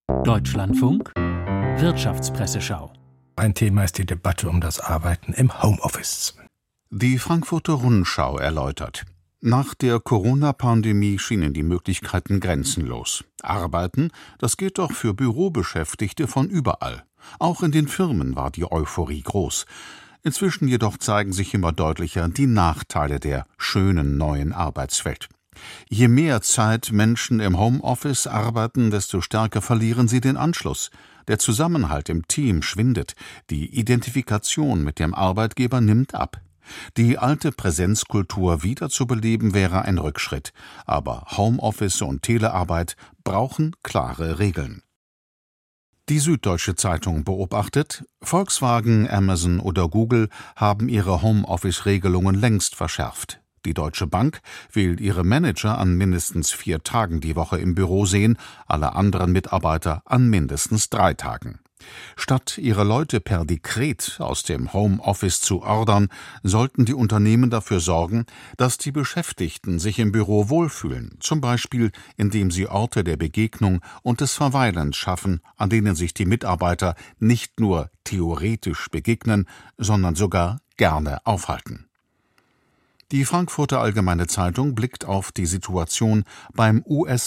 Deutschlandfunk Wirtschaftspresseschau. Ein Thema ist die Debatte um das Arbeiten im Homeoffice. Die Frankfurter Rundschau erläutert: Nach der Corona-Pandemie schienen die Möglichkeiten grenzenlos. Arbeiten, das geht doch für Bürobeschäftigte von überall. Auch in den Firmen war die Euphorie groß. Inzwischen jedoch zeigen sich immer deutlicher die Nachteile der schönen neuen Arbeitswelt. Je mehr Zeit Menschen im Homeoffice arbeiten, desto stärker verlieren sie den Anschluss. Der Zusammenhalt im Team schwindet, die Identifikation mit dem Arbeitgeber nimmt ab. Die alte Präsenzkultur wiederzubeleben wäre ein Rückschritt, aber Homeoffice und Telearbeit brauchen klare Regeln. Die Süddeutsche Zeitung beobachtet: Volkswagen, Amazon oder Google haben ihre Homeoffice-Regelungen längst verschärft. Die Deutsche Bank will ihre Manager an mindestens 4 Tagen die Woche im Büro sehen, alle anderen Mitarbeiter an mindestens 3 Tagen. Statt ihre Leute per Dekret aus dem Homeoffice zu ordern, sollten die Unternehmen dafür sorgen, dass die Beschäftigten sich im Büro wohlfühlen, zum Beispiel indem sie Orte der Begegnung und des Verweilens schaffen, an denen sich die Mitarbeiter nicht nur theoretisch begegnen, sondern sogar gerne aufhalten. Die Frankfurter Allgemeine Zeitung blickt auf die Situation beim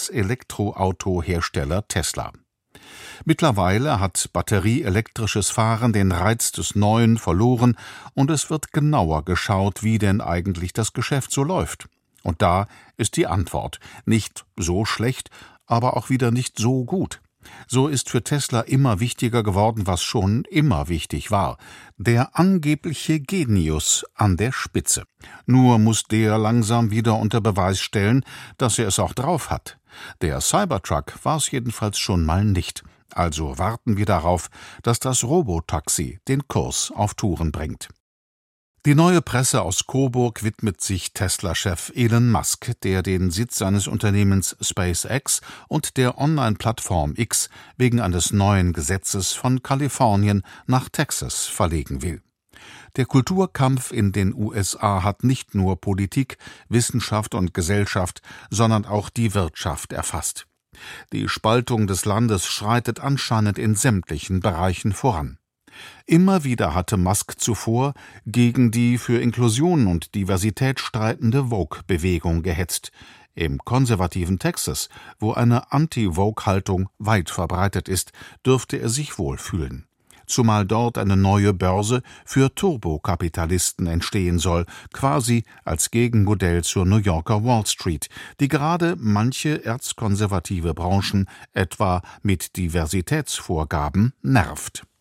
US-Elektroautohersteller Tesla. Mittlerweile hat batterieelektrisches Fahren den Reiz des Neuen verloren und es wird genauer geschaut, wie denn eigentlich das Geschäft so läuft. Und da ist die Antwort: nicht so schlecht, aber auch wieder nicht so gut. So ist für Tesla immer wichtiger geworden, was schon immer wichtig war: der angebliche Genius an der Spitze. Nur muss der langsam wieder unter Beweis stellen, dass er es auch drauf hat. Der Cybertruck war es jedenfalls schon mal nicht. Also warten wir darauf, dass das Robotaxi den Kurs auf Touren bringt. Die Neue Presse aus Coburg widmet sich Tesla-Chef Elon Musk, der den Sitz seines Unternehmens SpaceX und der Online-Plattform X wegen eines neuen Gesetzes von Kalifornien nach Texas verlegen will. Der Kulturkampf in den USA hat nicht nur Politik, Wissenschaft und Gesellschaft, sondern auch die Wirtschaft erfasst. Die Spaltung des Landes schreitet anscheinend in sämtlichen Bereichen voran. Immer wieder hatte Musk zuvor gegen die für Inklusion und Diversität streitende Woke-Bewegung gehetzt. Im konservativen Texas, wo eine Anti-Woke-Haltung weit verbreitet ist, dürfte er sich wohlfühlen. Zumal dort eine neue Börse für Turbokapitalisten entstehen soll, quasi als Gegenmodell zur New Yorker Wall Street, die gerade manche erzkonservative Branchen etwa mit Diversitätsvorgaben nervt.